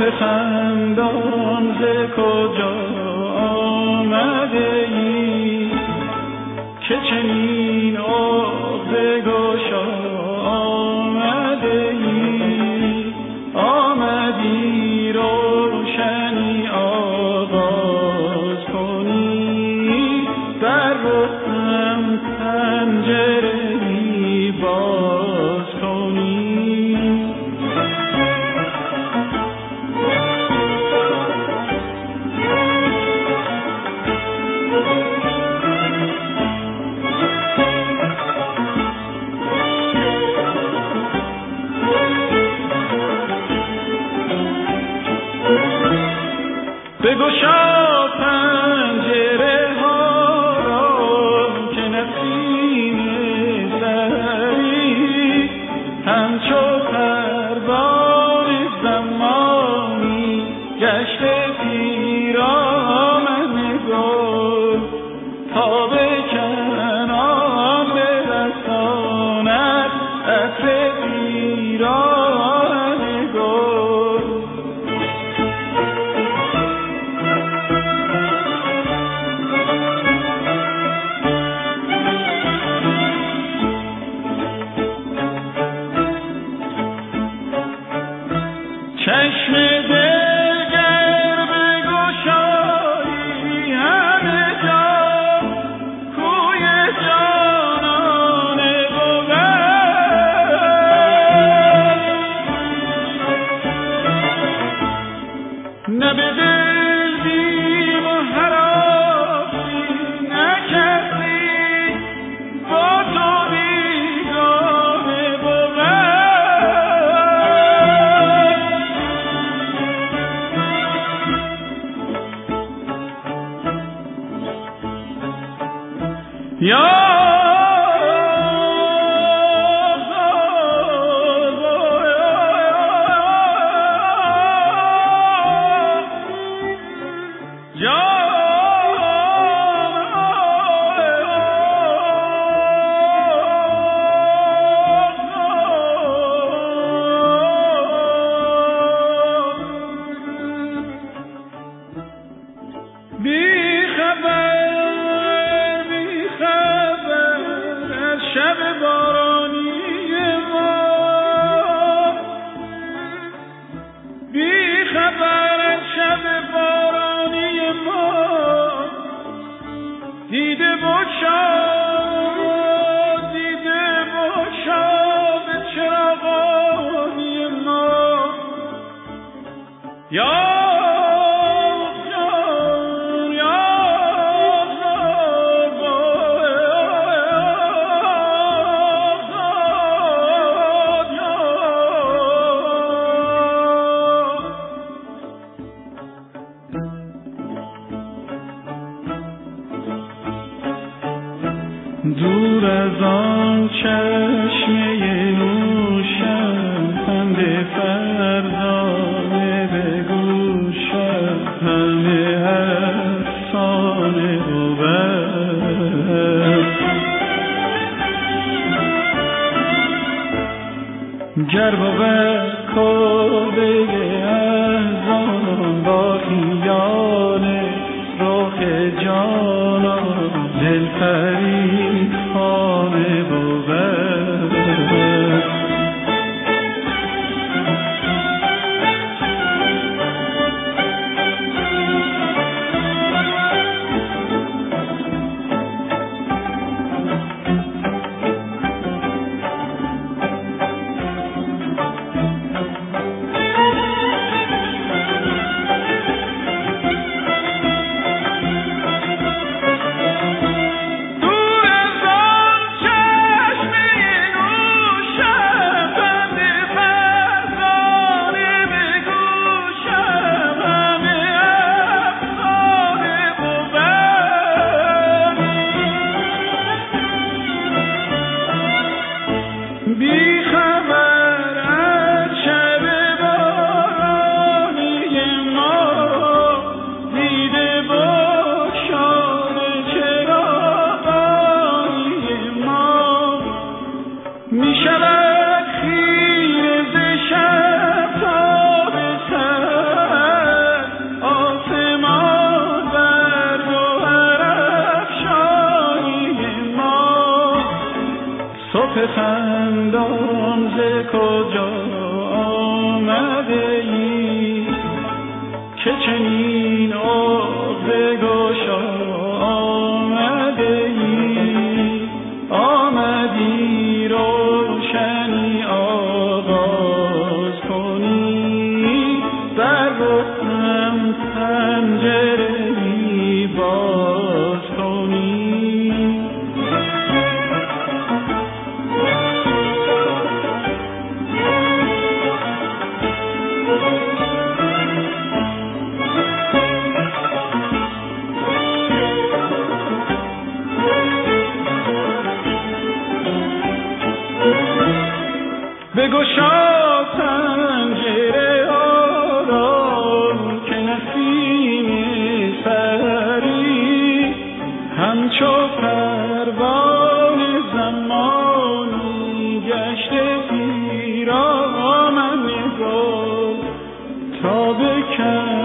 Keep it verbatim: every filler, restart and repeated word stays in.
خندان ز کجا آمده ای که چنین آب گشا آمده ای؟ آمدی روشنی آغاز کنی، در رخم پنجره‌ای باز کنی. بگشا پنجره ها را که نسیم سحری همچو پروانه زمانی گشته پیرامن گل، تا به کنار برساند عطر پیراهن گل. چشم دلگر بگشایی همه جا کوی جانانه بود، نه به دل بیم و هراسی نکردی با تو بیگانه بود. یا شب بارانی ما، بی خبر از شب بارانی ما، دیده بگشا دیده بگشا به چراغانی ما. یا دور از آن چشمه نوشم پند فرزانه به گوشم همه افسانه بود. گر بود کلبه احزان با خیال رخ جانان دل پرید خانه بود. می شود خیره ز شب تا به سر دندان ز کجا آمده ای که چنین عقد گشا آمده ای آمدی روشنی آغاز کنی بر رخم پنجره‌ای باز کنی بگشا پنجره آرام که نسیم سحری همچو پروانه زمانی گشته پیرامن نگاه تا بکن